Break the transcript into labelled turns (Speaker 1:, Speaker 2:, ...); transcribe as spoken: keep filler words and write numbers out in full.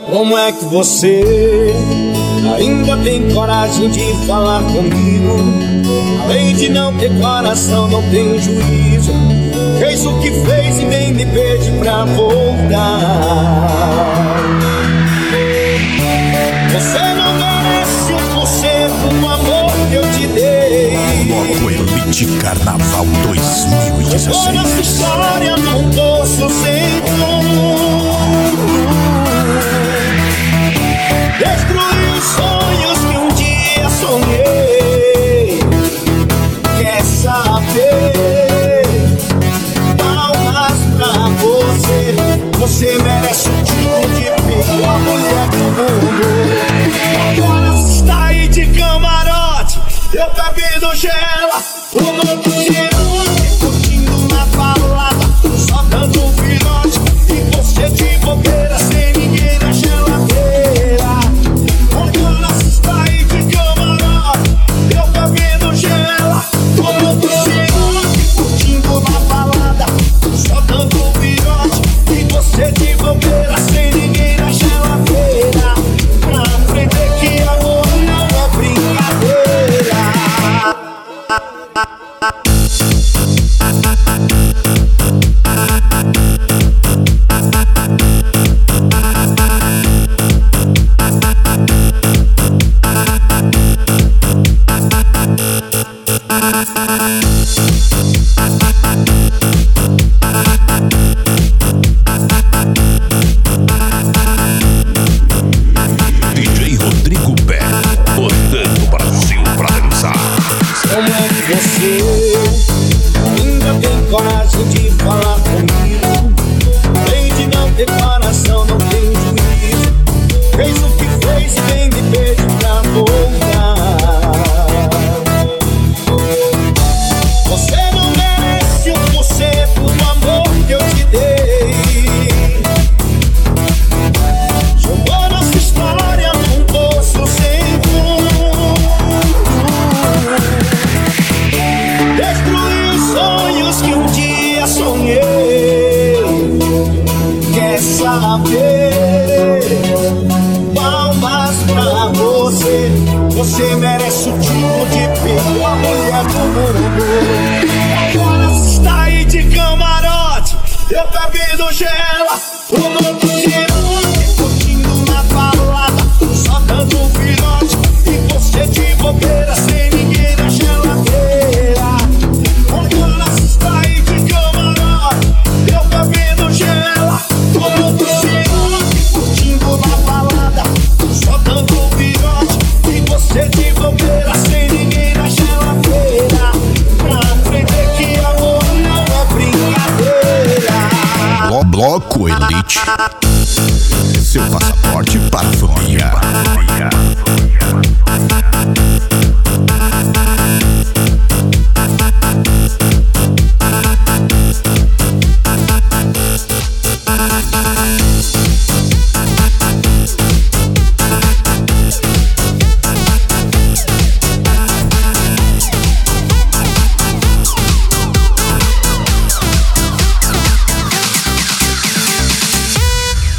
Speaker 1: Como é que você ainda tem coragem de falar comigo? Além de não ter coração, não tem juízo. Fez o que fez e nem me pede pra voltar. Você não merece um por cento do amor que eu te dei.
Speaker 2: Bloco Elite Carnaval dois mil e dezesseis.
Speaker 1: Jogou nossa história num poço sem fundo. Destruiu os sonhos que um dia sonhei. Quer saber? Palmas pra você. Você merece o título de pior mulher do mundo. Agora você está aí de camarote, eu bebendo gela, o novo girante, curtindo na balada, só dando um virote. E você de bobeira, sem ninguém na geladeira. Agora você está aí de camarote, eu bebendo gela, o novo girante, curtindo na balada, só dando um virote. E você de bobeira, sem ninguém na geladeira. Pra aprender que amor não é brincadeira.
Speaker 2: D J Rodrigo Pé, botando o Brasil pra dançar.
Speaker 1: Como é que você ainda tem coragem de falar comigo? Além de não ter coração, não tem juízo. Fez o que fez e vem me pede pra voltar. Você não merece um por cento do amor que eu te dei. Jogou nossa história num poço sem fundo. Destruiu os sonhos que um dia sonhei. Quer saber? Palmas pra você. Você merece o título de pior mulher do mundo. Agora você está aí de camarote, eu bebendo gela, o novo girante, curtindo na balada, só dando um virote. E você de bobeira, sem ninguém na geladeira. Agora você está aí de camarote, eu bebendo gela, o novo girante, curtindo na balada, só dando um virote. E você de bobeira, sem ninguém na geladeira. Pra aprender que amor não é brincadeira.
Speaker 2: Blo- Bloco Elite, seu passaporte para a família.